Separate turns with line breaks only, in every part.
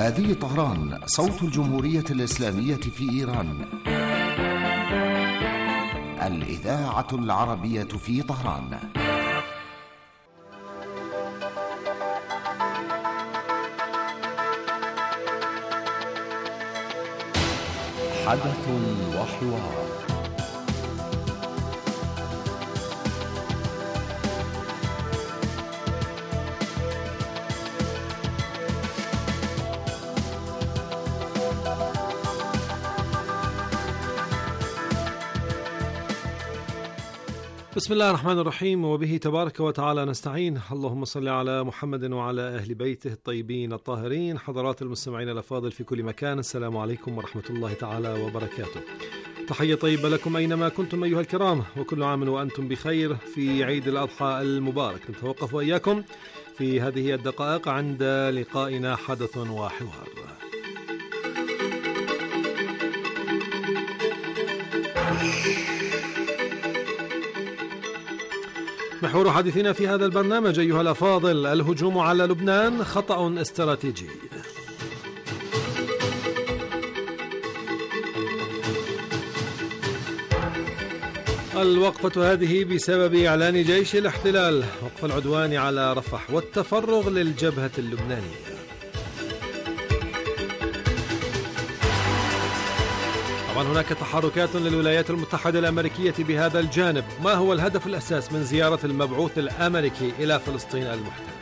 هذه طهران، صوت الجمهورية الإسلامية في إيران. الإذاعة العربية في طهران. حدث وحوار.
بسم الله الرحمن الرحيم، وبه تبارك وتعالى نستعين. اللهم صل على محمد وعلى أهل بيته الطيبين الطاهرين. حضرات المستمعين الأفاضل في كل مكان، السلام عليكم ورحمة الله تعالى وبركاته. تحية طيبة لكم أينما كنتم أيها الكرام، وكل عام وأنتم بخير في عيد الأضحى المبارك. نتوقف وإياكم في هذه الدقائق عند لقائنا حدث وحوار. محور حديثنا في هذا البرنامج أيها الأفاضل: الهجوم على لبنان خطأ استراتيجي. الوقفة هذه بسبب إعلان جيش الاحتلال وقف العدوان على رفح والتفرغ للجبهة اللبنانية. طبعا هناك تحركات للولايات المتحدة الأمريكية بهذا الجانب. ما هو الهدف الأساس من زيارة المبعوث الأمريكي إلى فلسطين المحتلة؟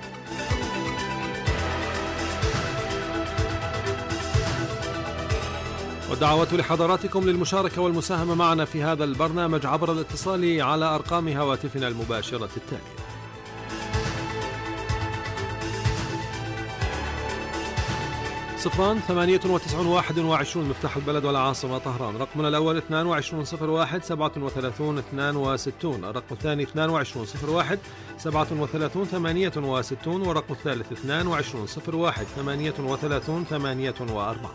والدعوة لحضراتكم للمشاركة والمساهمة معنا في هذا البرنامج عبر الاتصال على أرقام هواتفنا المباشرة التالية: 09891 مفتاح البلد والعاصمة طهران. رقمنا الأول 2201 37 62. الرقم الثاني 2201 37 68. والرقم الثالث 2201 38 48.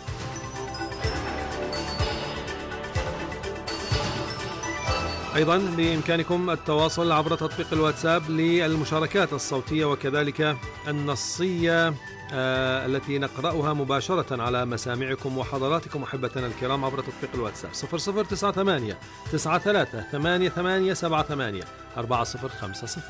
أيضا بإمكانكم التواصل عبر تطبيق الواتساب للمشاركات الصوتية وكذلك النصية التي نقرأها مباشرة على مسامعكم وحضراتكم أحبتنا الكرام عبر تطبيق الواتساب 0098 93 88 78 4050.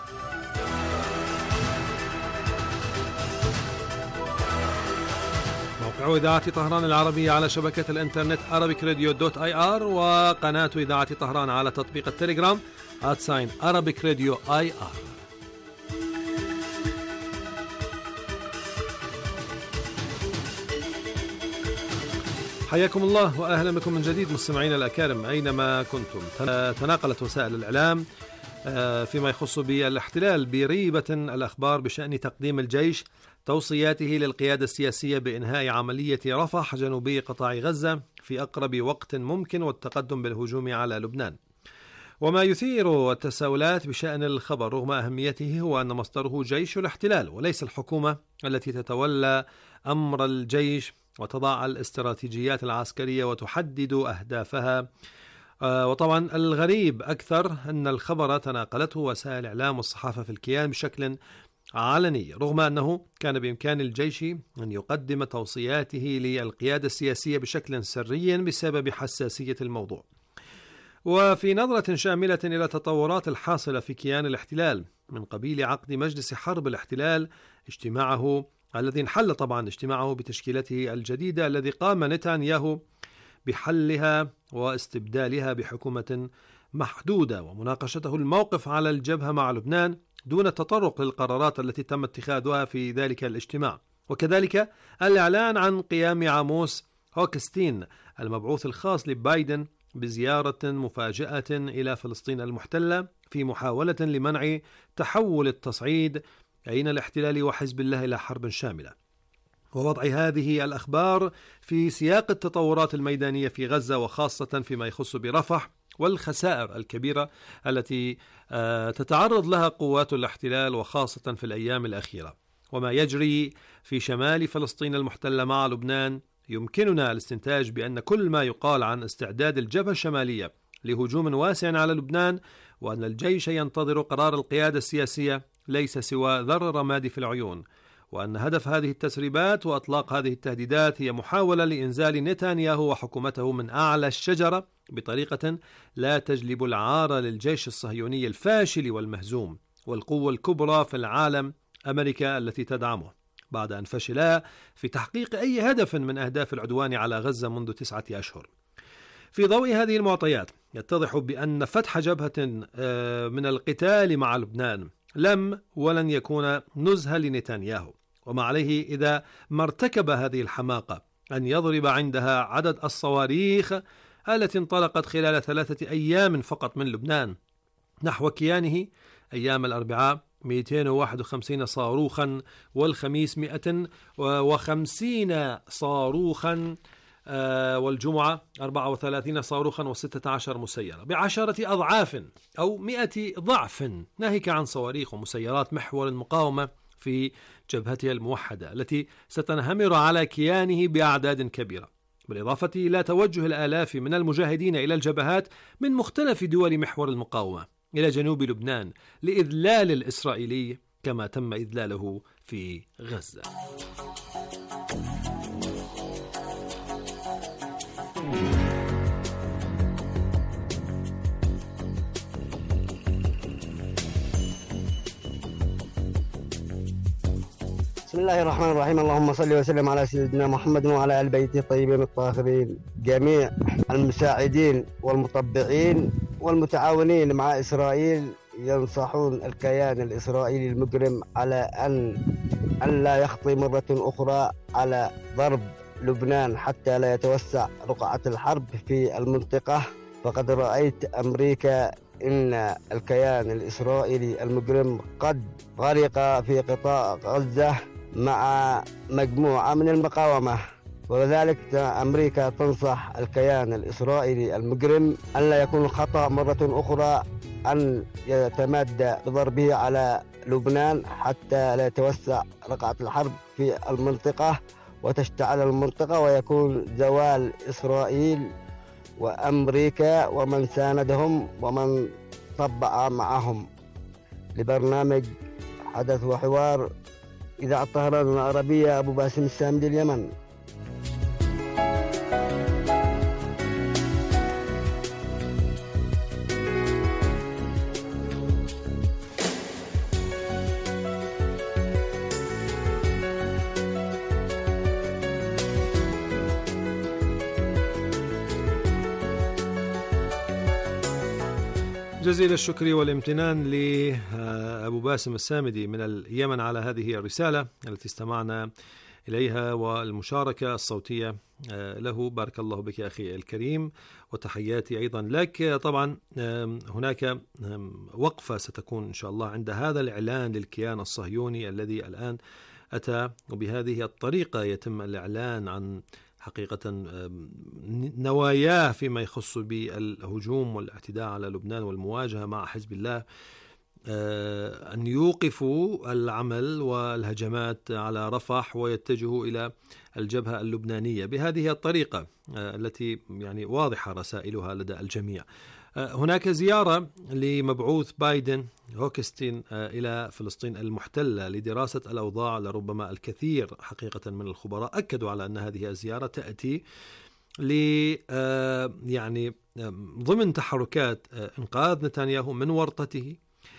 موقع إذاعة طهران العربية على شبكة الإنترنت arabicradio.ir، وقناة إذاعة طهران على تطبيق التليجرام @arabicradio.ir. حياكم الله وأهلا بكم من جديد مستمعين الأكارم أينما كنتم. تناقلت وسائل الإعلام فيما يخص بالاحتلال بريبة الأخبار بشأن تقديم الجيش توصياته للقيادة السياسية بإنهاء عملية رفح جنوبي قطاع غزة في أقرب وقت ممكن والتقدم بالهجوم على لبنان. وما يثير التساؤلات بشأن الخبر رغم أهميته هو أن مصدره جيش الاحتلال وليس الحكومة التي تتولى أمر الجيش وتضع الاستراتيجيات العسكرية وتحدد أهدافها. وطبعا الغريب أكثر أن الخبر تناقلته وسائل الإعلام والصحافة في الكيان بشكل علني، رغم أنه كان بإمكان الجيش أن يقدم توصياته للقيادة السياسية بشكل سري بسبب حساسية الموضوع. وفي نظرة شاملة إلى التطورات الحاصلة في كيان الاحتلال من قبيل عقد مجلس حرب الاحتلال اجتماعه الذي انحل طبعا اجتماعه بتشكيلته الجديدة الذي قام نتنياهو بحلها واستبدالها بحكومة محدودة، ومناقشته الموقف على الجبهة مع لبنان دون التطرق للقرارات التي تم اتخاذها في ذلك الاجتماع، وكذلك الإعلان عن قيام عاموس هوكستين المبعوث الخاص لبايدن بزيارة مفاجئة إلى فلسطين المحتلة في محاولة لمنع تحول التصعيد بين الاحتلال وحزب الله إلى حرب شاملة، ووضع هذه الأخبار في سياق التطورات الميدانية في غزة وخاصة فيما يخص برفح والخسائر الكبيرة التي تتعرض لها قوات الاحتلال وخاصة في الأيام الأخيرة. وما يجري في شمال فلسطين المحتلة مع لبنان يمكننا الاستنتاج بأن كل ما يقال عن استعداد الجبهة الشمالية لهجوم واسع على لبنان وأن الجيش ينتظر قرار القيادة السياسية ليس سوى ذر رمادي في العيون، وأن هدف هذه التسريبات وأطلاق هذه التهديدات هي محاولة لإنزال نتنياهو وحكومته من أعلى الشجرة بطريقة لا تجلب العار للجيش الصهيوني الفاشل والمهزوم والقوة الكبرى في العالم أمريكا التي تدعمه، بعد أن فشلا في تحقيق أي هدف من أهداف العدوان على غزة منذ 9 أشهر. في ضوء هذه المعطيات يتضح بأن فتح جبهة من القتال مع لبنان لم ولن يكون نزهة لنتنياهو، وما عليه إذا ما ارتكب هذه الحماقة أن يضرب عندها عدد الصواريخ التي انطلقت خلال 3 أيام فقط من لبنان نحو كيانه. أيام الأربعاء 251 صاروخا، والخميس 150 صاروخا، والجمعة 34 صاروخا و16 مسيرة، ب10 أضعاف أو 100 ضعف، ناهيك عن صواريخ ومسيرات محور المقاومة في جبهتها الموحدة التي ستنهمر على كيانه بأعداد كبيرة، بالإضافة إلى توجه الآلاف من المجاهدين إلى الجبهات من مختلف دول محور المقاومة إلى جنوب لبنان لإذلال الإسرائيلي كما تم إذلاله في غزة.
بسم الله الرحمن الرحيم. اللهم صل وسلم على سيدنا محمد وعلى آل بيته الطيبين الطاهرين. جميع المساعدين والمطبعين والمتعاونين مع إسرائيل ينصحون الكيان الإسرائيلي المجرم على أن لا يخطي مرة أخرى على ضرب لبنان حتى لا يتوسع رقعة الحرب في المنطقة. فقد رأيت أمريكا إن الكيان الإسرائيلي المجرم قد غرق في قطاع غزة مع مجموعة من المقاومة، ولذلك أمريكا تنصح الكيان الإسرائيلي المجرم أن لا يكون خطأ مرة أخرى أن يتمادى بضربه على لبنان حتى لا يتوسع رقعة الحرب في المنطقة وتشتعل المنطقة ويكون زوال إسرائيل وأمريكا ومن ساندهم ومن طبع معهم. لبرنامج حدث وحوار إذاعة طهران العربية، أبو باسم السامدي، اليمن.
جزيل الشكر والامتنان لأبو باسم السامدي من اليمن على هذه الرسالة التي استمعنا إليها والمشاركة الصوتية له. بارك الله بك أخي الكريم، وتحياتي أيضا لك. طبعا هناك وقفة ستكون إن شاء الله عند هذا الإعلان للكيان الصهيوني الذي الآن أتى، وبهذه الطريقة يتم الإعلان عن حقيقة نواياه فيما يخص بالهجوم والاعتداء على لبنان والمواجهة مع حزب الله، أن يوقفوا العمل والهجمات على رفح ويتجهوا إلى الجبهة اللبنانية بهذه الطريقة التي يعني واضحة رسائلها لدى الجميع. هناك زيارة لمبعوث بايدن هوكستين إلى فلسطين المحتلة لدراسة الأوضاع، لربما الكثير حقيقة من الخبراء أكدوا على أن هذه الزيارة تأتي يعني ضمن تحركات إنقاذ نتنياهو من ورطته،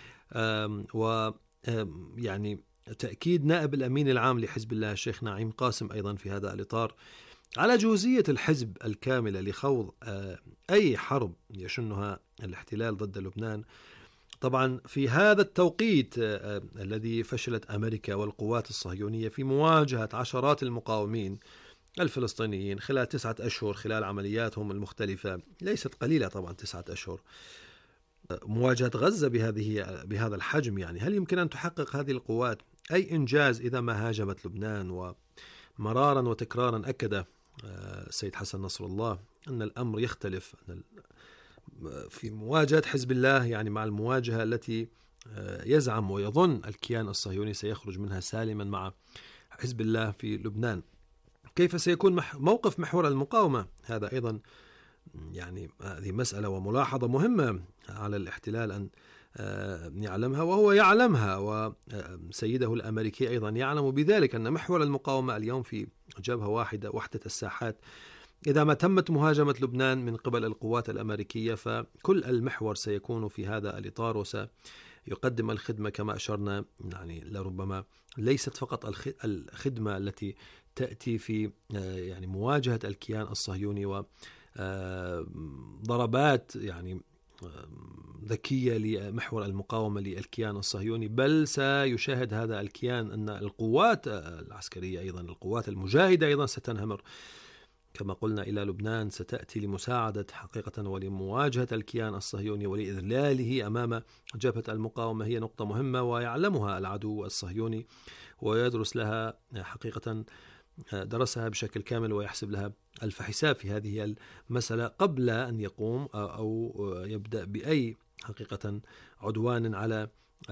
ويعني تأكيد نائب الأمين العام لحزب الله الشيخ نعيم قاسم أيضا في هذا الإطار على جوزية الحزب الكاملة لخوض أي حرب يشنها الاحتلال ضد لبنان. طبعا في هذا التوقيت الذي فشلت أمريكا والقوات الصهيونية في مواجهة عشرات المقاومين الفلسطينيين خلال 9 أشهر، خلال عملياتهم المختلفة ليست قليلة طبعا 9 أشهر، مواجهة غزة بهذا الحجم، يعني هل يمكن أن تحقق هذه القوات أي إنجاز إذا ما هاجمت لبنان؟ ومرارا وتكرارا أكد السيد حسن نصر الله أن الأمر يختلف في مواجهة حزب الله، يعني مع المواجهة التي يزعم ويظن الكيان الصهيوني سيخرج منها سالما مع حزب الله في لبنان. كيف سيكون موقف محور المقاومة؟ هذا أيضا يعني هذه مسألة وملاحظة مهمة على الاحتلال أن يعلمها، وهو يعلمها، وسيده الأمريكي أيضا يعلم بذلك، أن محور المقاومة اليوم في جبهة واحدة، وحدة الساحات. إذا ما تمت مهاجمة لبنان من قبل القوات الأمريكية فكل المحور سيكون في هذا الإطار وسيقدم الخدمة كما أشرنا. يعني لربما ليست فقط الخدمة التي تأتي في يعني مواجهة الكيان الصهيوني وضربات يعني ذكية لمحور المقاومة للكيان الصهيوني، بل سيشاهد هذا الكيان أن القوات العسكرية أيضا، القوات المجاهدة أيضا ستنهمر كما قلنا إلى لبنان، ستأتي لمساعدة حقيقة ولمواجهة الكيان الصهيوني ولإذلاله أمام جبهة المقاومة. هي نقطة مهمة ويعلمها العدو الصهيوني ويدرس لها حقيقة، درسها بشكل كامل ويحسب لها ألف حساب في هذه المسألة قبل أن يقوم أو يبدأ بأي حقيقة عدوان على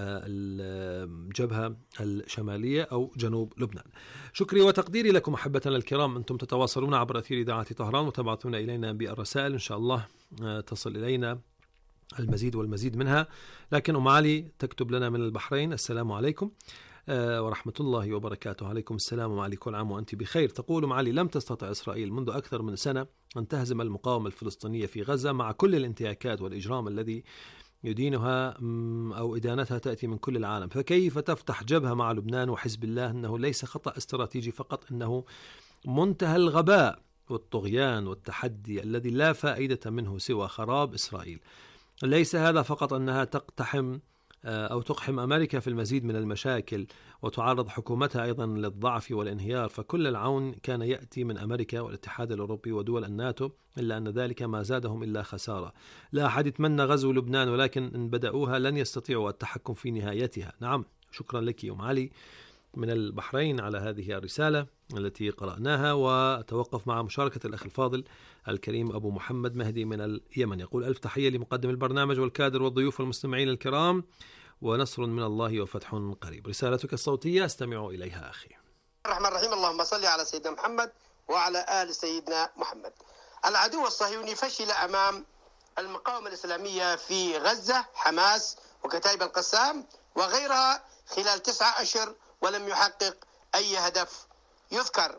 الجبهة الشمالية أو جنوب لبنان. شكري وتقديري لكم أحبتنا الكرام، أنتم تتواصلون عبر أثير إذاعة طهران وتبعثون إلينا بالرسائل، إن شاء الله تصل إلينا المزيد والمزيد منها. لكن أم علي تكتب لنا من البحرين: السلام عليكم ورحمة الله وبركاته. عليكم السلام وعلي، كل عام وأنت بخير. تقول أم علي: لم تستطع إسرائيل منذ أكثر من سنة أن تهزم المقاومة الفلسطينية في غزة مع كل الانتهاكات والإجرام الذي يدينها أو إدانتها تأتي من كل العالم، فكيف تفتح جبهة مع لبنان وحزب الله؟ أنه ليس خطأ استراتيجي فقط، أنه منتهى الغباء والطغيان والتحدي الذي لا فائدة منه سوى خراب إسرائيل. ليس هذا فقط أنها تقتحم أو تقحم أمريكا في المزيد من المشاكل وتعرض حكومتها أيضا للضعف والانهيار، فكل العون كان يأتي من أمريكا والاتحاد الأوروبي ودول الناتو، إلا أن ذلك ما زادهم إلا خسارة. لا أحد يتمنى غزو لبنان، ولكن إن بدأوها لن يستطيعوا التحكم في نهايتها. نعم، شكرا لك أم علي من البحرين على هذه الرسالة التي قرأناها. وتوقف مع مشاركة الأخ الفاضل الكريم أبو محمد مهدي من اليمن، يقول: ألف تحية لمقدم البرنامج والكادر والضيوف والمستمعين الكرام، ونصر من الله وفتح قريب. رسالتك الصوتية استمعوا إليها أخي.
الرحمن الرحيم. اللهم صل على سيدنا محمد وعلى آل سيدنا محمد. العدو الصهيوني فشل أمام المقاومة الإسلامية في غزة، حماس وكتائب القسام وغيرها خلال 9 أشهر، ولم يحقق أي هدف يذكر.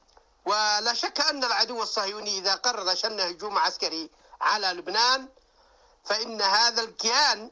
ولا شك أن العدو الصهيوني إذا قرر شن هجوم عسكري على لبنان فإن هذا الكيان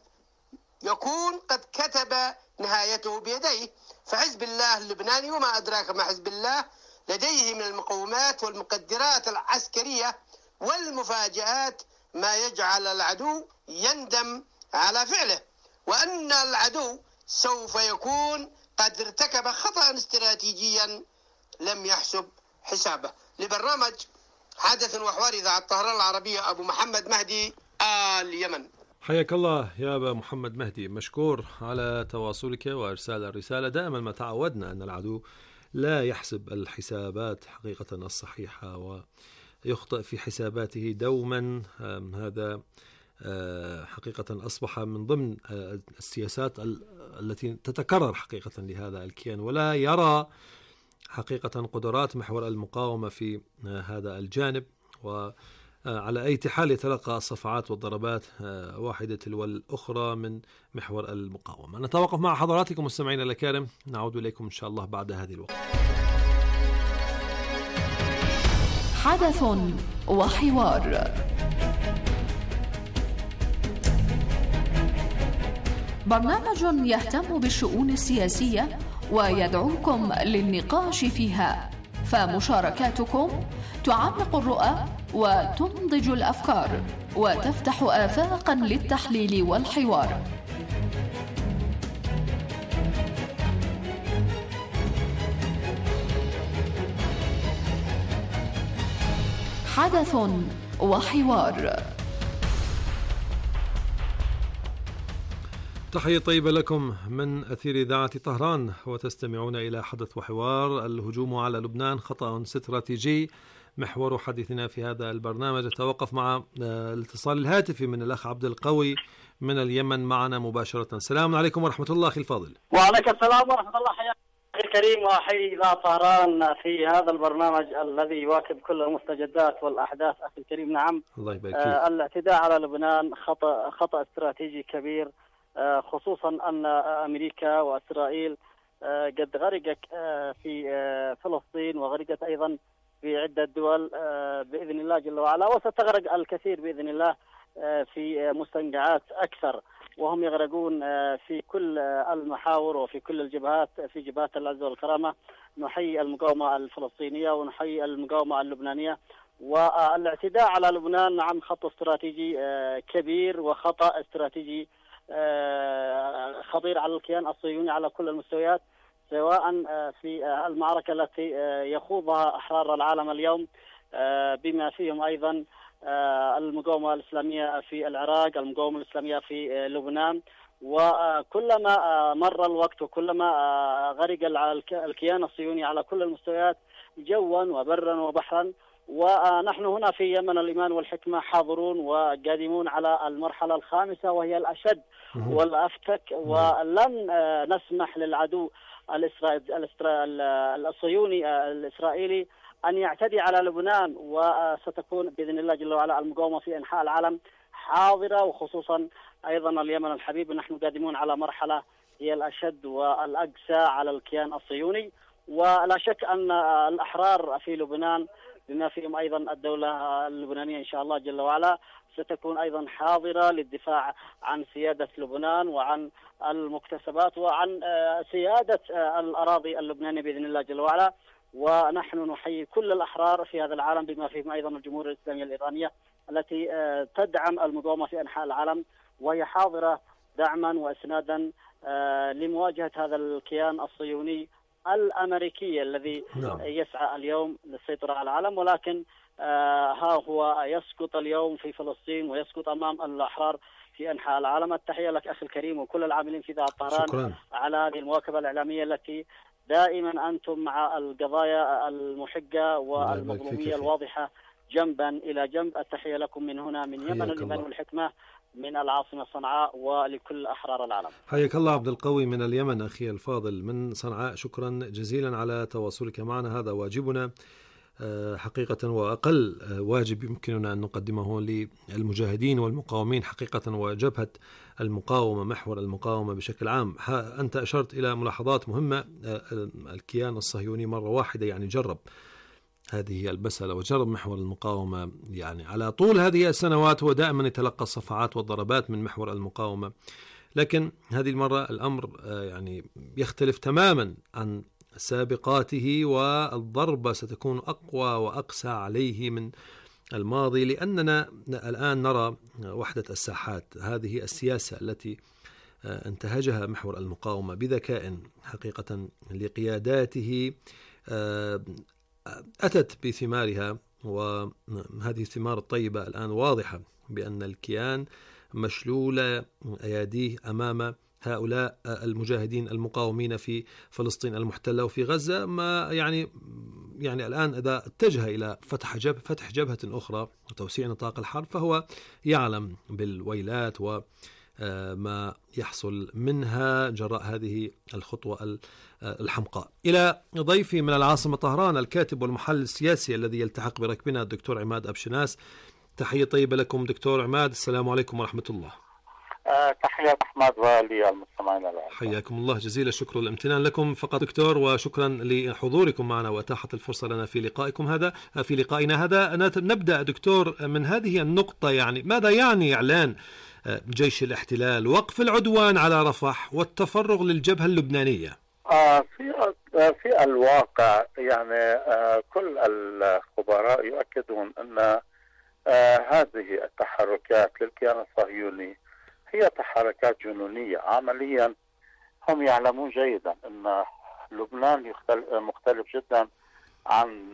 يكون قد كتب نهايته بيديه. فحزب الله اللبناني، وما أدراك ما حزب الله، لديه من المقومات والمقدرات العسكرية والمفاجآت ما يجعل العدو يندم على فعله، وأن العدو سوف يكون قد ارتكب خطأ استراتيجيا لم يحسب حسابه. لبرنامج حدث وحوار إذاعة طهران العربية، أبو محمد مهدي، اليمن.
حياك الله يا أبا محمد مهدي، مشكور على تواصلك وإرسال الرسالة. دائما ما تعودنا أن العدو لا يحسب الحسابات حقيقة الصحيحة ويخطئ في حساباته دوما. هذا حقيقة أصبح من ضمن السياسات التي تتكرر حقيقة لهذا الكيان، ولا يرى حقيقة قدرات محور المقاومة في هذا الجانب. وعلى أي حال يتلقى الصفعات والضربات واحدة تلو الأخرى من محور المقاومة. نتوقف مع حضراتكم مستمعينا الأكارم، نعود إليكم إن شاء الله بعد هذه الوقت.
حدث وحوار، برنامج يهتم بالشؤون السياسية ويدعوكم للنقاش فيها، فمشاركاتكم تعمق الرؤى وتنضج الأفكار وتفتح آفاقا للتحليل والحوار. حدث وحوار.
تحية طيبة لكم من أثير إذاعة طهران، وتستمعون إلى حدث وحوار. الهجوم على لبنان خطأ استراتيجي محور حديثنا في هذا البرنامج. أتوقف مع الاتصال الهاتفي من الأخ عبد القوي من اليمن معنا مباشرة. السلام عليكم ورحمة الله أخي الفاضل.
وعليكم السلام ورحمة الله. حياك أخي الكريم، وأحيي إذاعة طهران في هذا البرنامج الذي يواكب كل المستجدات والأحداث أخي الكريم. نعم،
الله يبارك
الاعتداء على لبنان خطأ استراتيجي كبير خصوصا أن أمريكا وإسرائيل قد غرقت في فلسطين وغرقت أيضا في عدة دول بإذن الله جل وعلا، وستغرق الكثير بإذن الله في مستنقعات أكثر، وهم يغرقون في كل المحاور وفي كل الجبهات، في جبهات العز والكرامة. نحيي المقاومة الفلسطينية ونحيي المقاومة اللبنانية. والاعتداء على لبنان نعم خط استراتيجي كبير وخطأ استراتيجي خطير على الكيان الصهيوني على كل المستويات، سواء في المعركة التي يخوضها أحرار العالم اليوم بما فيهم أيضا المقاومة الإسلامية في العراق، المقاومة الإسلامية في لبنان. وكلما مر الوقت وكلما غرق الكيان الصهيوني على كل المستويات جوا وبرا وبحرا، ونحن هنا في يمن الإيمان والحكمة حاضرون وقادمون على المرحلة الخامسة وهي الأشد والأفتك، ولن نسمح للعدو الصهيوني الإسرائيلي أن يعتدي على لبنان، وستكون بإذن الله جل وعلا المقاومة في أنحاء العالم حاضرة، وخصوصا أيضا اليمن الحبيب. نحن قادمون على مرحلة هي الأشد والأقسى على الكيان الصهيوني، ولا شك أن الأحرار في لبنان بما فيهم أيضا الدولة اللبنانية إن شاء الله جل وعلا ستكون أيضا حاضرة للدفاع عن سيادة لبنان وعن المكتسبات وعن سيادة الأراضي اللبنانية بإذن الله جل وعلا. ونحن نحيي كل الأحرار في هذا العالم بما فيهم أيضا الجمهورية الإسلامية الإيرانية التي تدعم المقاومة في أنحاء العالم، وهي حاضرة دعما وإسنادا لمواجهة هذا الكيان الصهيوني الأمريكي الذي يسعى اليوم للسيطرة على العالم، ولكن ها هو يسقط اليوم في فلسطين ويسقط أمام الأحرار في أنحاء العالم. التحية لك أخي الكريم وكل العاملين في إذاعة طهران على هذه المواكبة الإعلامية التي دائما أنتم مع القضايا المحقة والمظلومية الواضحة جنبا إلى جنب. التحية لكم من هنا من يمن الإيمان والحكمة من العاصمة صنعاء ولكل أحرار العالم.
حياك الله عبد القوي من اليمن أخي الفاضل من صنعاء، شكرا جزيلا على تواصلك معنا، هذا واجبنا حقيقة، وأقل واجب يمكننا أن نقدمه للمجاهدين والمقاومين حقيقة، وجبهة المقاومة محور المقاومة بشكل عام. أنت أشرت إلى ملاحظات مهمة. الكيان الصهيوني مرة واحدة يعني جرب هذه البسلة وجرب محور المقاومة، يعني على طول هذه السنوات هو دائما يتلقى الصفعات والضربات من محور المقاومة، لكن هذه المرة الأمر يعني يختلف تماما عن سابقاته، والضربة ستكون أقوى وأقسى عليه من الماضي، لأننا الآن نرى وحدة الساحات. هذه السياسة التي انتهجها محور المقاومة بذكاء حقيقة لقياداته أتت بثمارها، وهذه الثمار الطيبة الآن واضحة بأن الكيان مشلول أياديه أمام هؤلاء المجاهدين المقاومين في فلسطين المحتلة وفي غزة. ما يعني الآن إذا اتجه إلى فتح جبهة أخرى وتوسيع نطاق الحرب فهو يعلم بالويلات وما يحصل منها جراء هذه الخطوة الحمقاء. إلى ضيفي من العاصمة طهران الكاتب والمحلل السياسي الذي يلتحق بركبنا الدكتور عماد أبشناس. تحية طيبة لكم دكتور عماد، السلام عليكم ورحمة الله.
تحية أحمد وللمستمعين العزيزين.
حياكم الله، جزيل الشكر والامتنان لكم فقط دكتور، وشكرا لحضوركم معنا وأتاحة الفرصة لنا في لقائنا هذا. نبدأ دكتور من هذه النقطة، يعني ماذا يعني إعلان جيش الاحتلال وقف العدوان على رفح والتفرغ للجبهة اللبنانية؟
في الواقع يعني كل الخبراء يؤكدون أن هذه التحركات للكيان الصهيوني هي تحركات جنونية. عمليا هم يعلمون جيدا أن لبنان مختلف جدا عن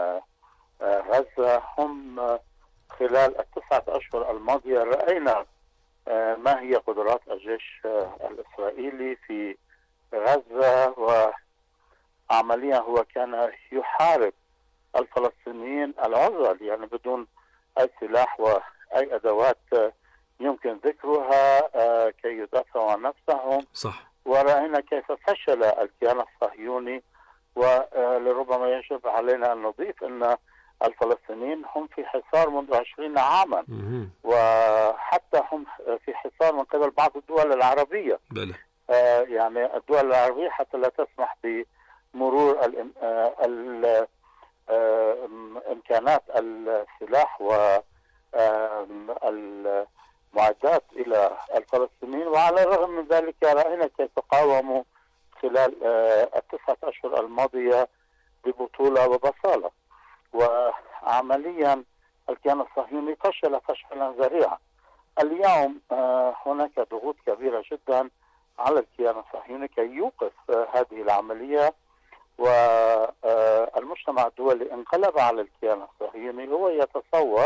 غزة. هم خلال 9 أشهر الماضية رأينا ما هي قدرات الجيش الإسرائيلي في غزة، وعمليا هو كان يحارب الفلسطينيين العزل يعني بدون أي سلاح وأي أدوات يمكن ذكرها كي يدافعوا عن نفسهم.
صح.
ورأينا كيف فشل الكيان الصهيوني، ولربما يجب علينا أن نضيف أن الفلسطينيين هم في حصار منذ 20 عاما، وحتى هم في حصار من قبل بعض الدول العربية.
بله.
يعني الدول العربية حتى لا تسمح بمرور إمكانات السلاح والمعدات إلى الفلسطينيين، وعلى الرغم من ذلك رأينا كيف قاوموا خلال 9 أشهر الماضية ببطولة وبصالة. وعمليا الكيان الصهيوني فشل فشلا ذريعا. اليوم هناك ضغوط كبيرة جدا على الكيان الصهيوني كي يوقف هذه العملية، والمجتمع الدولي انقلب على الكيان الصهيوني. هو يتصور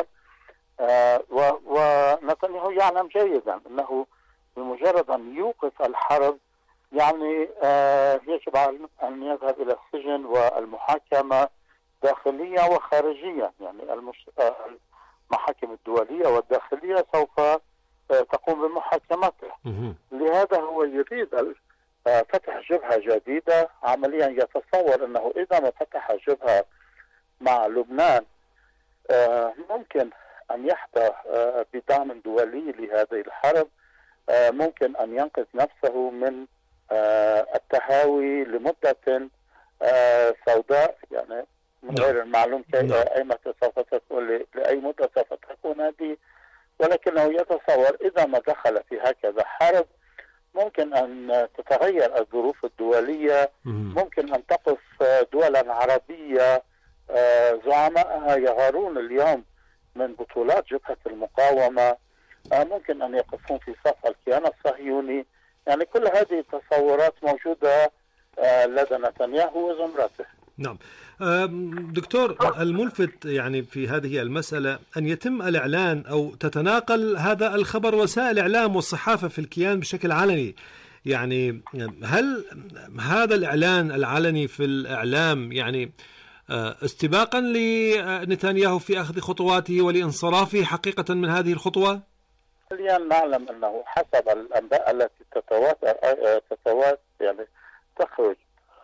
ونتنياهو يعلم جيدا أنه بمجرد أن يوقف الحرب يعني يجب أن يذهب إلى السجن والمحاكمة داخليا وخارجيا. يعني المحاكم الدولية والداخلية سوف تقوم بمحاكمته. لهذا هو يريد فتح جبهة جديدة. عمليا يتصور أنه إذا ما فتح جبهة مع لبنان ممكن أن يحظى بدعم دولي لهذه الحرب، ممكن أن ينقذ نفسه من التهاوي لمدة سوداء، يعني من غير المعلوم أي متى سوف تكون، لأي مدة سوف تكون هذه. ولكنه يتصور إذا ما دخل في هكذا حرب ممكن أن تتغير الظروف الدولية، ممكن أن تقف دولا عربية زعمائها يغارون اليوم من بطولات جبهة المقاومة، ممكن أن يقفون في صف الكيان الصهيوني. يعني كل هذه التصورات موجودة لدى نتنياهو وزمرته.
نعم دكتور، الملفت يعني في هذه المسألة أن يتم الإعلان أو تتناقل هذا الخبر وسائل الإعلام والصحافة في الكيان بشكل علني. يعني هل هذا الإعلان العلني في الإعلام يعني استباقا لنتنياهو في أخذ خطواته ولانصرافه حقيقة من هذه الخطوة؟
حاليا نعلم أنه حسب الأنباء التي تتواتر يعني تخرج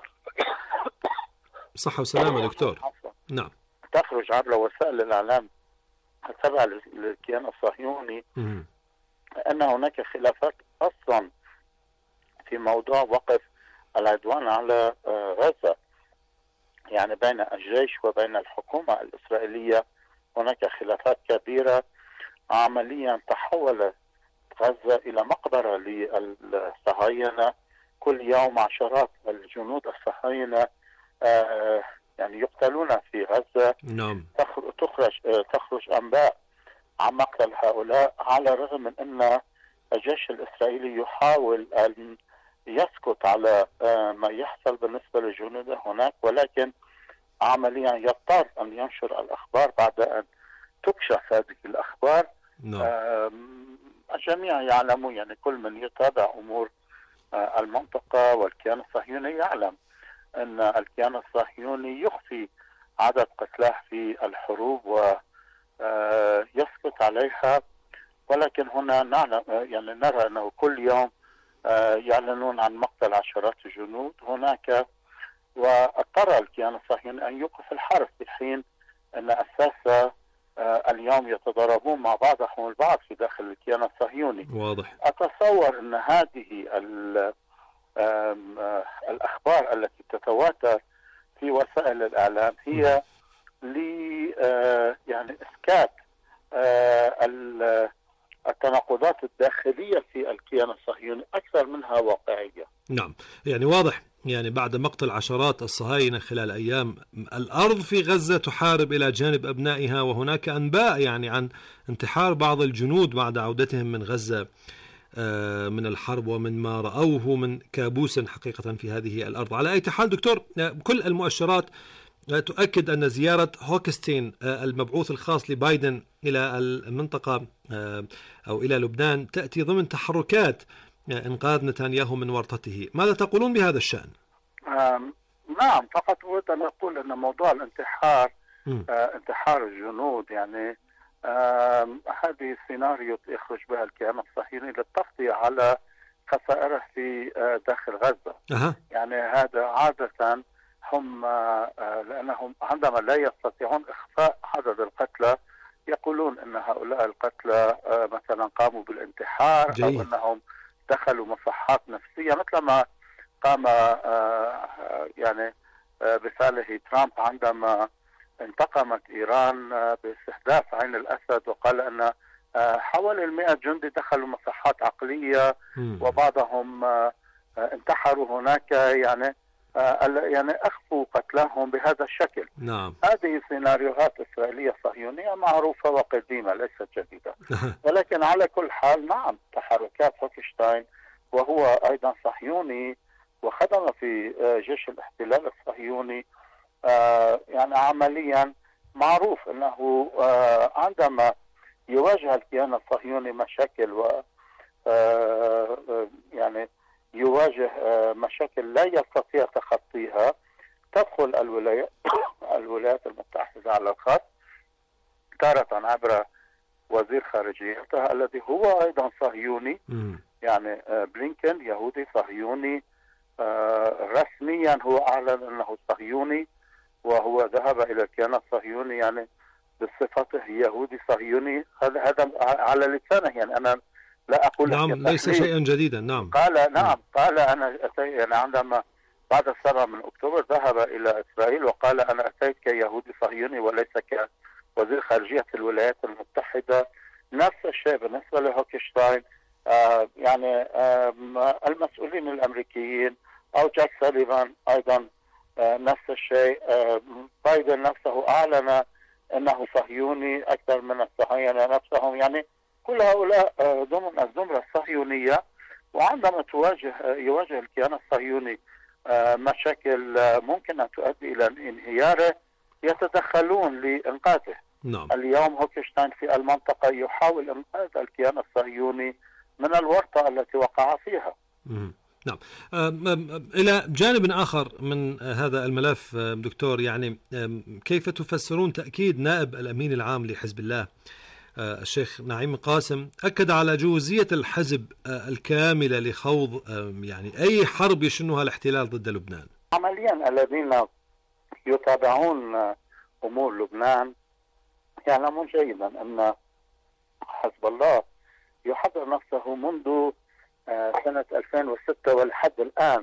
صحة وسلامة دكتور. نعم.
تخرج عبر وسائل الإعلام التابعة للكيان الصهيوني أن هناك خلافات أصلا في موضوع وقف العدوان على غزة، يعني بين الجيش وبين الحكومة الإسرائيلية هناك خلافات كبيرة. عمليا تحولت غزة إلى مقبرة للصهاينة. كل يوم عشرات الجنود الصهاينة يعني يقتلون في غزة.
نعم.
تخرج أنباء عن مقتل هؤلاء، على الرغم من أن الجيش الإسرائيلي يحاول أن يسكت على ما يحصل بالنسبة للجنود هناك، ولكن عمليا يضطر أن ينشر الأخبار بعد أن تكشف هذه الأخبار. الجميع يعلمون، يعني كل من يتابع أمور المنطقة والكيان الصهيوني يعلم أن الكيان الصهيوني يخفي عدد قتلاه في الحروب ويسكت عليها. ولكن هنا نعلم يعني نرى أنه كل يوم يعلنون عن مقتل عشرات الجنود هناك، واضطر الكيان الصهيوني أن يوقف الحرب في حين أن أساسا اليوم يتضاربون مع بعضهم البعض في داخل الكيان الصهيوني.
واضح.
أتصور أن هذه الأخبار التي تتواتر في وسائل الإعلام هي يعني إسكات التناقضات الداخلية في الكيان الصهيوني أكثر منها واقعية.
نعم، يعني واضح يعني بعد مقتل عشرات الصهاينة خلال أيام، الأرض في غزة تحارب إلى جانب أبنائها، وهناك أنباء يعني عن انتحار بعض الجنود بعد عودتهم من غزة من الحرب ومن ما رأوه من كابوس حقيقة في هذه الأرض. على أي حال دكتور، كل المؤشرات تؤكد أن زيارة هوكستين المبعوث الخاص لبايدن إلى المنطقة أو إلى لبنان تأتي ضمن تحركات إنقاذ نتنياهو من ورطته. ماذا تقولون بهذا الشأن؟
نعم، فقط أود أن أقول أن موضوع الانتحار انتحار الجنود يعني هذه سيناريو يخرج بها الكيان الصهيوني للتغطية على خسائره في داخل غزة. يعني هذا عادة هم لأنهم عندما لا يستطيعون إخفاء عدد القتلى يقولون أن هؤلاء القتلى مثلا قاموا بالانتحار
جيد.
أو أنهم دخلوا مصحات نفسية، مثل ما قام يعني بفعله ترامب عندما انتقمت إيران باستهداف عين الأسد، وقال أن حوالي 100 جندي دخلوا مصحات عقلية وبعضهم انتحروا هناك، يعني أخفوا قتلهم بهذا الشكل.
نعم.
هذه سيناريوهات إسرائيلية صهيونية معروفة وقديمة ليست جديدة. ولكن على كل حال نعم، تحركات هوكشتاين وهو أيضا صهيوني وخدم في جيش الاحتلال الصهيوني، يعني عمليا معروف أنه عندما يواجه الكيان الصهيوني مشاكل و يعني يواجه مشاكل لا يستطيع تخطيها، تدخل الولايات المتحدة على الخط، تارة عبر وزير خارجيتها الذي هو أيضا صهيوني، يعني بلينكن يهودي صهيوني، رسميا هو أعلن أنه صهيوني وهو ذهب إلى الكيان الصهيوني يعني بصفته يهودي صهيوني. هذا على لسانه، يعني أنا لا أقول
نعم ليس شيئا جديدا. نعم
قال أنا يعني عندما بعد 7 من أكتوبر ذهب إلى إسرائيل وقال أنا أتيت كيهودي صهيوني وليس كوزير خارجية الولايات المتحدة. نفس الشيء بالنسبة لهوكشتاين، يعني المسؤولين الأمريكيين أو جاك ساليفان أيضا نفس الشيء. بايدن نفسه أعلن أنه صهيوني أكثر من الصهاينة نفسهم، يعني كل هؤلاء ضمن الزمرة الصهيونية. وعندما يواجه الكيان الصهيوني مشاكل ممكن أن تؤدي إلى انهياره يتدخلون لإنقاذه.
نعم.
اليوم هوكشتاين في المنطقة يحاول إنقاذ الكيان الصهيوني من الورطة التي وقع فيها.
نعم. إلى جانب آخر من هذا الملف دكتور، يعني كيف تفسرون تأكيد نائب الأمين العام لحزب الله الشيخ نعيم قاسم أكد على جوزية الحزب الكاملة لخوض يعني أي حرب يشنها الاحتلال ضد لبنان؟
عمليا الذين يتابعون أمور لبنان يعلمون جيدا أن حزب الله يحضر نفسه منذ سنة 2006 ولحد الآن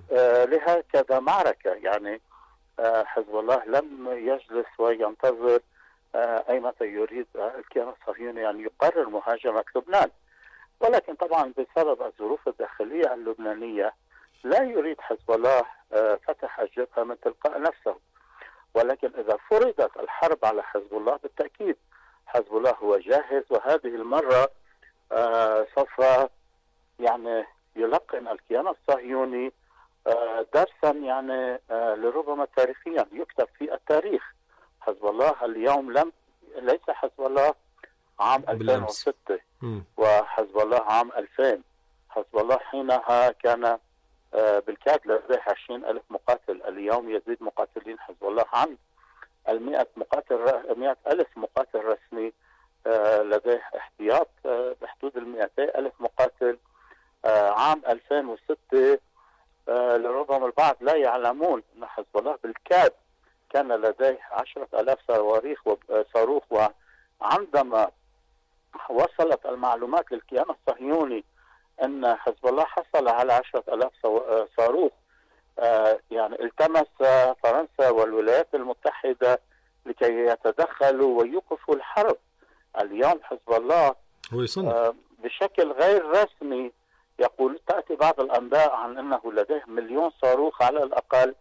لهكذا معركة. يعني حزب الله لم يجلس وينتظر أي متى يريد الكيان الصهيوني أن يقرر مهاجمة لبنان، ولكن طبعا بسبب الظروف الداخلية اللبنانية لا يريد حزب الله فتح الجبهة من تلقاء نفسه. ولكن إذا فرضت الحرب على حزب الله بالتأكيد حزب الله هو جاهز، وهذه المرة سوف يعني يلقن الكيان الصهيوني درسا يعني لربما تاريخيا يكتب في التاريخ. حزب الله اليوم ليس حزب الله عام 2006 وحزب الله عام 2000. حزب الله حينها كان بالكاد لديه 20,000 مقاتل، اليوم يزيد مقاتلين حزب الله عن 100,000 مقاتل رسمي، لديه احتياط بحدود 200,000 مقاتل. عام 2006 لربما البعض لا يعلمون أن حزب الله بالكاد كان لديه 10,000 صاروخ، وعندما وصلت المعلومات للكيان الصهيوني أن حزب الله حصل على 10,000 صاروخ، يعني التمس فرنسا والولايات المتحدة لكي يتدخلوا ويوقفوا الحرب. اليوم حزب الله بشكل غير رسمي يقول، تأتي بعض الأنباء عن أنه لديه 1,000,000 صاروخ على الأقل،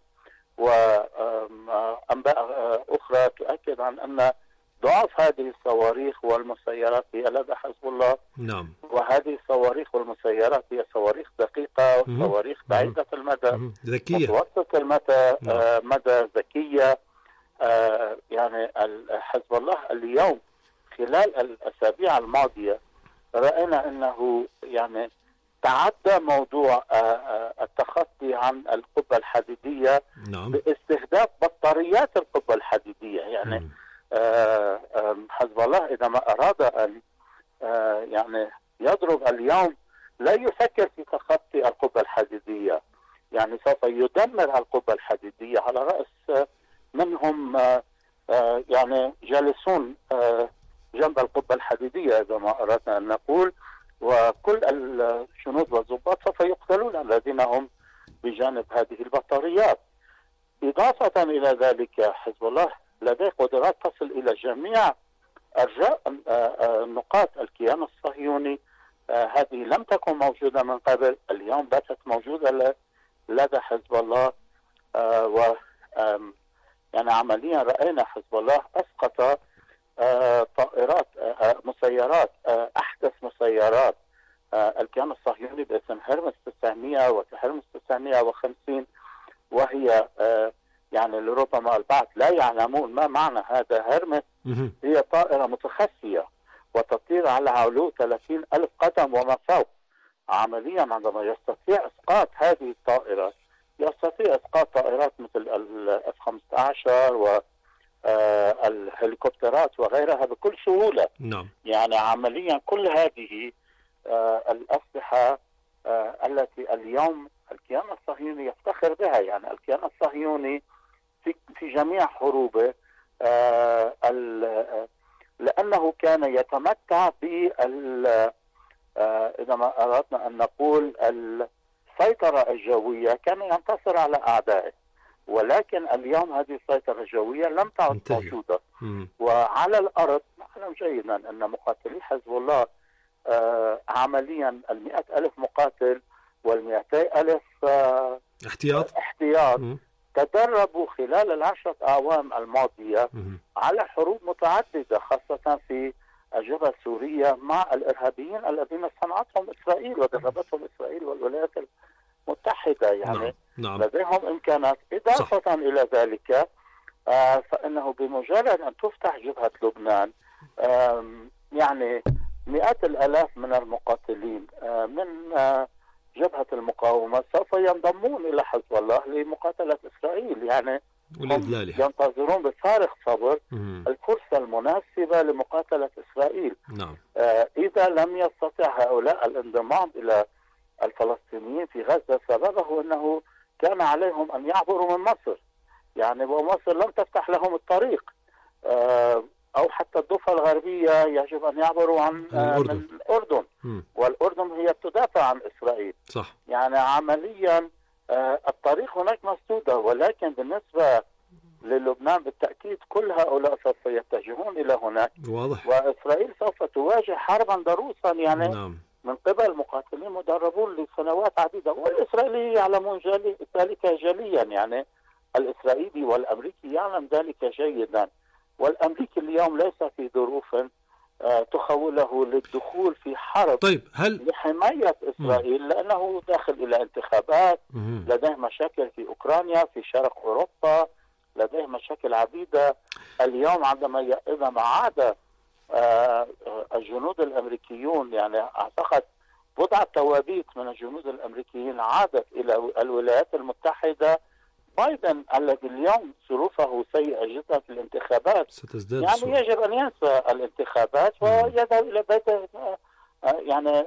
وأنباء أخرى تؤكد عن أن ضعف هذه الصواريخ والمسيرات هي لدى حزب الله.
نعم.
وهذه الصواريخ والمسيرات هي صواريخ دقيقة وصواريخ بعيدة المدى،
ذكية،
متوسط المدى، مدى ذكية. يعني حزب الله اليوم خلال الأسابيع الماضية رأينا أنه يعني تعدى موضوع التخطي عن القبة الحديدية.
نعم.
باستهداف بطاريات القبة الحديدية. يعني حزب الله إذا ما أراد أن يعني يضرب اليوم لا يفكر في تخطي القبة الحديدية، يعني سوف يدمر القبة الحديدية على رأس منهم يعني جالسون جنب القبة الحديدية إذا ما أردنا أن نقول، وكل الجنود والضباط سوف يقتلون الذين هم بجانب هذه البطاريات. إضافة إلى ذلك حزب الله لديه قدرات تصل إلى جميع أرجاء نقاط الكيان الصهيوني. هذه لم تكن موجودة من قبل، اليوم باتت موجودة لدى حزب الله. و يعني عمليا رأينا حزب الله أسقط طائرات مسيرات أحدث مسيرات الكيان الصهيوني باسم هرمس 900 وهرمس 950، وهي يعني لربما البعض لا يعلمون ما معنى هذا. هرمس هي طائرة متخفية وتطير على علو 30,000 قدم وما فوق. عمليا عندما يستطيع إسقاط هذه الطائرة يستطيع إسقاط طائرات مثل F-15 والهليكوبترات وغيرها بكل سهولة.
نعم. يعني
عمليا كل هذه الأسلحة التي اليوم الكيان الصهيوني يفتخر بها، يعني الكيان الصهيوني في جميع حروبه لأنه كان يتمتع إذا ما أردنا أن نقول السيطرة الجوية، كان ينتصر على أعدائه. ولكن اليوم هذه السيطرة الجوية لم تعد موجودة. وعلى الأرض نعلم جيدا أن مقاتلي حزب الله عمليا 100,000 مقاتل وال200,000 احتياط تدربوا خلال 10 أعوام الماضية على حروب متعددة، خاصة في الجبهة السورية مع الإرهابيين الذين صنعتهم إسرائيل ودربتهم إسرائيل والولايات المتحدة. يعني
نعم.
لديهم إمكانات. إضافة إلى ذلك فإنه بمجرد أن تفتح جبهة لبنان يعني مئات الآلاف من المقاتلين من جبهة المقاومة سوف ينضمون إلى حزب الله لمقاتلة إسرائيل. يعني ينتظرون بفارغ صبر الفرصة المناسبة لمقاتلة إسرائيل.
نعم.
إذا لم يستطع هؤلاء الانضمام إلى الفلسطينيين في غزة سببه أنه كان عليهم أن يعبروا من مصر، يعني ومصر لم تفتح لهم الطريق، أو حتى الضفة الغربية يجب أن يعبروا عن من الأردن. والأردن هي تدافع عن إسرائيل.
صح.
يعني عمليا الطريق هناك مسدودة، ولكن بالنسبة للبنان بالتأكيد كل هؤلاء سوف يتجهون إلى هناك.
واضح.
وإسرائيل سوف تواجه حربا ضروسا يعني
نعم.
من قبل مقاتلين مدربون لسنوات عديدة، والإسرائيليين يعلمون ذلك جليا. يعني الإسرائيلي والأمريكي يعلم ذلك جيدا، والأمريكي اليوم ليس في ظروف تخوله للدخول في حرب لحماية إسرائيل، لأنه داخل إلى انتخابات، لديه مشاكل في أوكرانيا، في شرق أوروبا، لديه مشاكل عديدة. اليوم عندما إذا ما عاد الجنود الأمريكيون، يعني أعتقد بضعة توابيت من الجنود الأمريكيين عادت إلى الولايات المتحدة، بايدن الذي اليوم ظروفه سيئة جدا في الانتخابات
ستزداد
يعني يجب أن ينسى الانتخابات ويذهب إلى بيته، يعني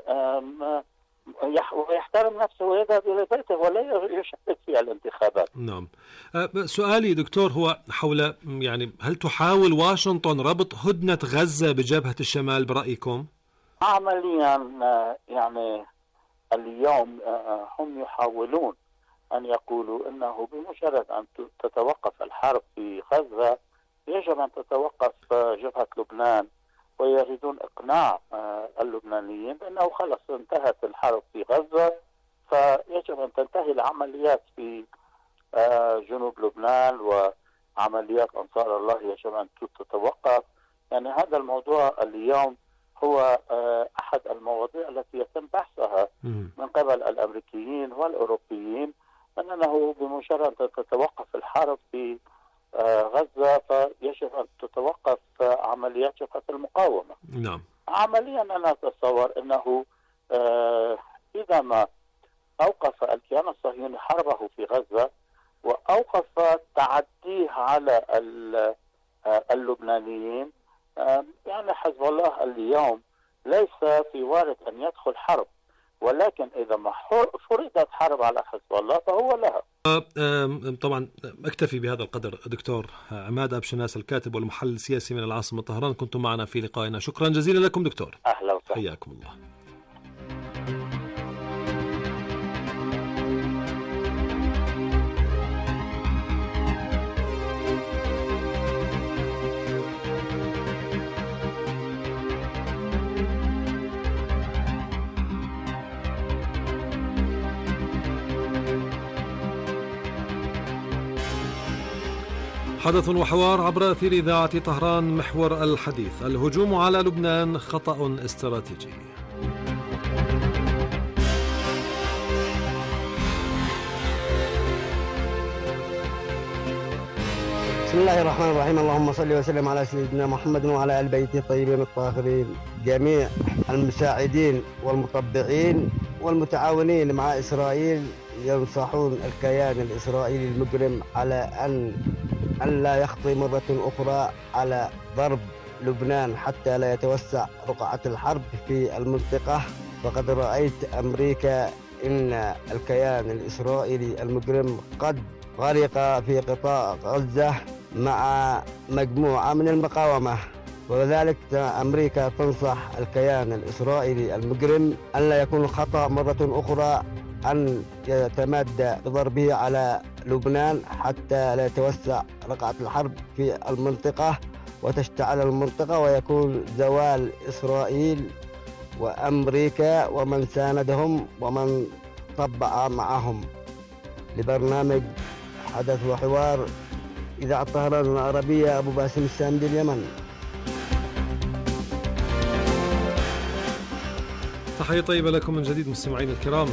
ويحترم نفسه ويذهب إلى بيته ولا يشارك في الانتخابات.
نعم. سؤالي دكتور هو حول يعني هل تحاول واشنطن ربط هدنة غزة بجبهة الشمال برأيكم؟
عمليا يعني اليوم هم يحاولون أن يقولوا أنه بمجرد أن تتوقف الحرب في غزة يجب أن تتوقف جبهة لبنان، ويريدون إقناع اللبنانيين بأنه خلص انتهت الحرب في غزة، فيجب أن تنتهي العمليات في جنوب لبنان، وعمليات أنصار الله يجب أن تتوقف. يعني هذا الموضوع اليوم هو أحد المواضيع التي يتم بحثها من قبل الأمريكيين والأوروبيين، أنه بمجرد أن تتوقف الحرب في غزة فيجب أن تتوقف عمليات جبهة المقاومة.
نعم.
عمليا أنا أتصور أنه إذا ما أوقف الكيان الصهيوني حربه في غزة وأوقف تعديه على اللبنانيين، يعني حزب الله اليوم ليس في وارد أن يدخل حرب، ولكن إذا ما فرضت حرب على حزب الله فهو لها.
طبعا أكتفي بهذا القدر. دكتور عماد أبشناس، الكاتب والمحلل السياسي من العاصمة طهران، كنتم معنا في لقائنا. شكرا جزيلا لكم دكتور.
أهلا وسهلا.
حياكم الله. حدث وحوار عبر أثير إذاعة طهران. محور الحديث: الهجوم على لبنان خطأ استراتيجي.
بسم الله الرحمن الرحيم. اللهم صل وسلم على سيدنا محمد وعلى آل بيته الطيبين الطاهرين. جميع المساعدين والمطبعين والمتعاونين مع إسرائيل ينصحون الكيان الإسرائيلي المجرم على أن لا يخطي مرة أخرى على ضرب لبنان حتى لا يتوسع رقعة الحرب في المنطقة. فقد رأيت أمريكا إن الكيان الإسرائيلي المجرم قد غرق في قطاع غزة مع مجموعة من المقاومة، وذلك أمريكا تنصح الكيان الإسرائيلي المجرم أن لا يكون خطأ مرة أخرى أن يتمادى بضربه على لبنان حتى لا يتوسع رقعة الحرب في المنطقة وتشتعل المنطقة ويكون زوال إسرائيل وأمريكا ومن ساندهم ومن طبع معهم. لبرنامج حدث وحوار إذاعة طهران العربية، أبو باسم السامدي، اليمن.
تحية طيبة لكم من جديد مستمعين الكرام،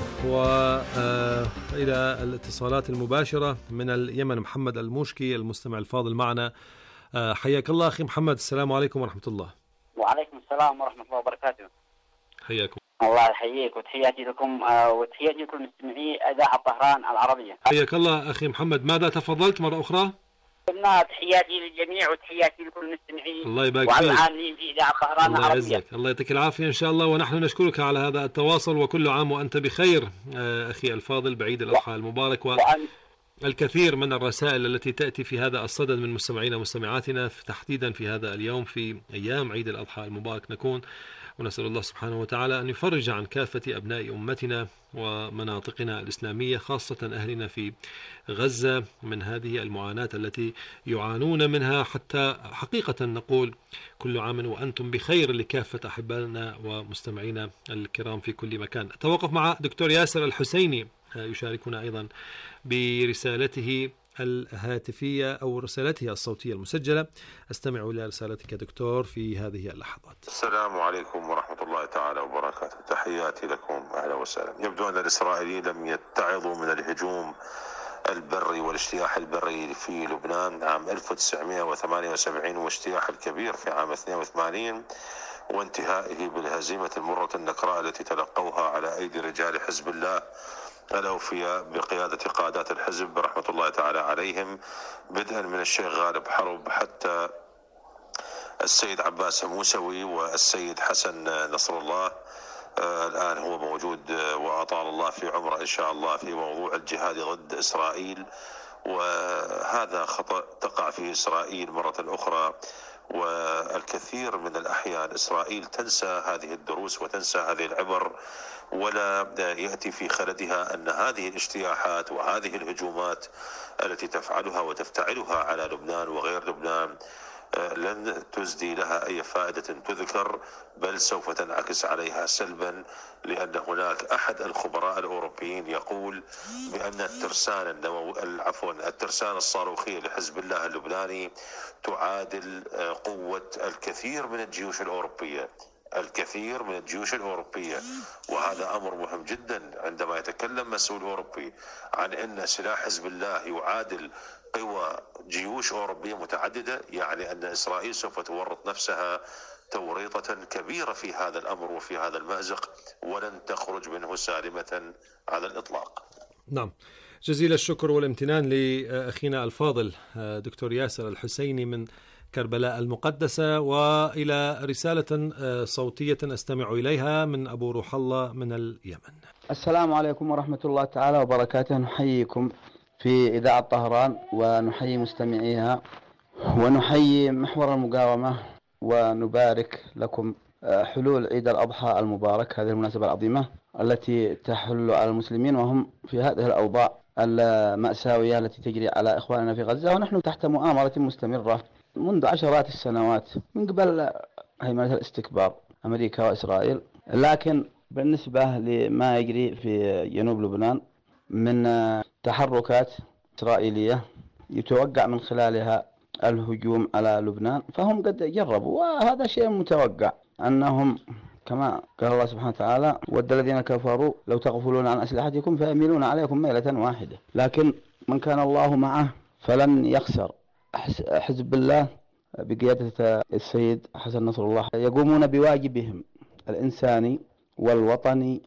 وإلى الاتصالات المباشرة من اليمن. محمد الموشكي المستمع الفاضل معنا. حياك الله أخي محمد. السلام عليكم ورحمة الله.
وعليكم السلام ورحمة الله وبركاته.
حياكم
الله يحييك، وتحياتي لكم وتحياتي لكل مستمعي إذاعة طهران العربية.
حياك الله أخي محمد. ماذا تفضلت مرة أخرى؟
قلنا تحياتي للجميع وتحياتي لكل مستمعي
الله يبارك فيك
والعاملين في إذاعة طهران العربية.
الله يعزك، الله يعطيك العافية إن شاء الله، ونحن نشكرك على هذا التواصل، وكل عام وأنت بخير أخي الفاضل، بعيد الأضحى المبارك. الكثير من الرسائل التي تأتي في هذا الصدد من مستمعينا ومستمعاتنا تحديدا في هذا اليوم في أيام عيد الأضحى المبارك نكون، ونسأل الله سبحانه وتعالى أن يفرج عن كافة أبناء أمتنا ومناطقنا الإسلامية، خاصة أهلنا في غزة، من هذه المعاناة التي يعانون منها، حتى حقيقة نقول كل عام وأنتم بخير لكافة أحبائنا ومستمعينا الكرام في كل مكان. أتوقف مع دكتور ياسر الحسيني يشاركنا أيضا برسالته الهاتفية أو رسالته الصوتية المسجلة. أستمع إلى رسالتك دكتور في هذه اللحظات.
السلام عليكم ورحمة الله تعالى وبركاته. تحياتي لكم، أهلا وسهلا. يبدو أن الإسرائيليين لم يتعظوا من الهجوم البري والاجتياح البري في لبنان عام 1978 واجتياح الكبير في عام 82 وانتهائه بالهزيمة المرة النكراء التي تلقوها على أيدي رجال حزب الله الأوفياء بقيادة قادات الحزب رحمة الله تعالى عليهم، بدءا من الشيخ غالب حرب حتى السيد عباس موسوي والسيد حسن نصر الله. الآن هو موجود وأطال الله في عمره إن شاء الله في موضوع الجهاد ضد إسرائيل، وهذا خطأ تقع فيه إسرائيل مرة أخرى. والكثير من الأحيان إسرائيل تنسى هذه الدروس وتنسى هذه العبر، ولا يأتي في خلدها أن هذه الاجتياحات وهذه الهجومات التي تفعلها وتفتعلها على لبنان وغير لبنان لن تزدي لها أي فائدة تذكر، بل سوف تنعكس عليها سلبا، لأن هناك أحد الخبراء الأوروبيين يقول بأن الترسانة الصاروخية لحزب الله اللبناني تعادل قوة الكثير من الجيوش الأوروبية، الكثير من الجيوش الأوروبية. وهذا أمر مهم جدا عندما يتكلم مسؤول أوروبي عن أن سلاح حزب الله يعادل قوى جيوش أوروبية متعددة، يعني أن إسرائيل سوف تورط نفسها توريطة كبيرة في هذا الأمر وفي هذا المأزق، ولن تخرج منه سالمة على الإطلاق.
نعم، جزيل الشكر والامتنان لأخينا الفاضل دكتور ياسر الحسيني من كربلاء المقدسة، وإلى رسالة صوتية أستمع إليها من أبو روح الله من اليمن.
السلام عليكم ورحمة الله تعالى وبركاته. نحييكم في إذاعة طهران ونحيي مستمعيها ونحيي محور المقاومة، ونبارك لكم حلول عيد الأضحى المبارك، هذه المناسبة العظيمة التي تحل على المسلمين وهم في هذه الأوضاع المأساوية التي تجري على إخواننا في غزة. ونحن تحت مؤامرة مستمرة منذ عشرات السنوات من قبل هيمنة الاستكبار أمريكا وإسرائيل. لكن بالنسبة لما يجري في جنوب لبنان من تحركات إسرائيلية يتوقع من خلالها الهجوم على لبنان، فهم قد جربوا، وهذا شيء متوقع أنهم كما قال الله سبحانه وتعالى: ود الذين كفروا لو تغفلون عن أسلحتكم فيميلون عليكم ميلة واحدة. لكن من كان الله معه فلن يخسر. حزب الله بقيادة السيد حسن نصر الله يقومون بواجبهم الإنساني والوطني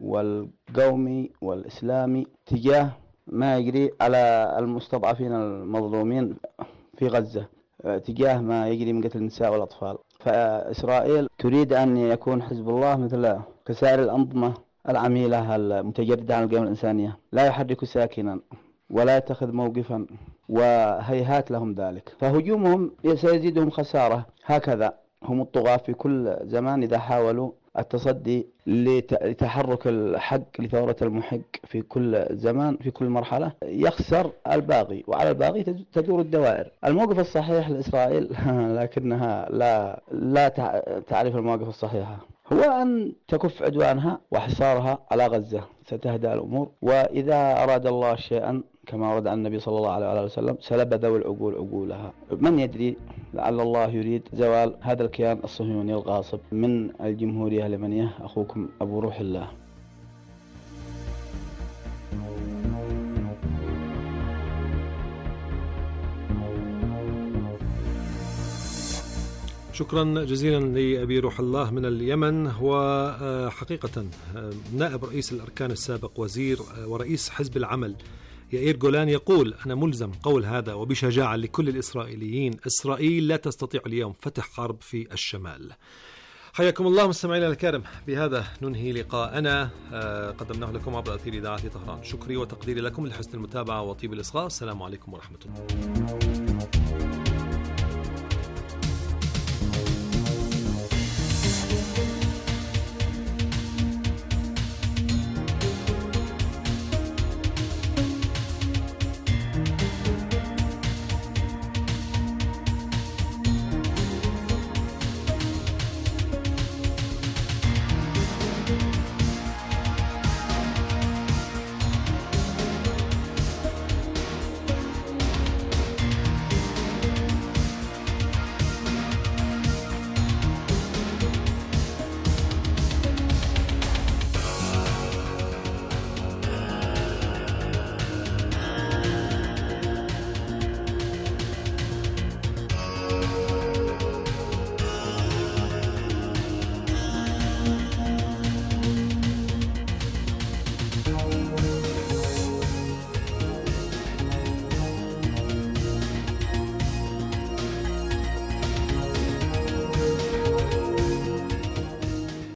والقومي والإسلامي تجاه ما يجري على المستضعفين المظلومين في غزة، تجاه ما يجري من قتل النساء والأطفال. فإسرائيل تريد أن يكون حزب الله مثل كسائر الأنظمة العميلة المتجردة عن القيم الإنسانية، لا يحرك ساكنا ولا يتخذ موقفا، وهيهات لهم ذلك. فهجومهم سيزيدهم خسارة. هكذا هم الطغاة في كل زمان إذا حاولوا التصدي لتحرك الحق لثورة المحق في كل زمان في كل مرحلة يخسر الباغي، وعلى الباغي تدور الدوائر. الموقف الصحيح لإسرائيل لكنها لا تعرف المواقف الصحيحة هو أن تكف عدوانها وحصارها على غزة، ستهدأ الأمور. وإذا أراد الله شيئا كما ورد عن النبي صلى الله عليه وسلم سلب ذوي العقول عقولها. من يدري، لعل الله يريد زوال هذا الكيان الصهيوني الغاصب. من الجمهورية اليمنية أخوكم أبو روح الله.
شكرا جزيلا لأبي روح الله من اليمن. وحقيقة نائب رئيس الأركان السابق وزير ورئيس حزب العمل يائير جولان يقول: أنا ملزم قول هذا وبشجاعة لكل الإسرائيليين، إسرائيل لا تستطيع اليوم فتح حرب في الشمال. حياكم الله مستمعينا الكرام، بهذا ننهي لقاءنا قدمناه لكم عبر أثير إذاعة طهران. شكري وتقديري لكم لحسن المتابعة وطيب الإصغاء. السلام عليكم ورحمة الله.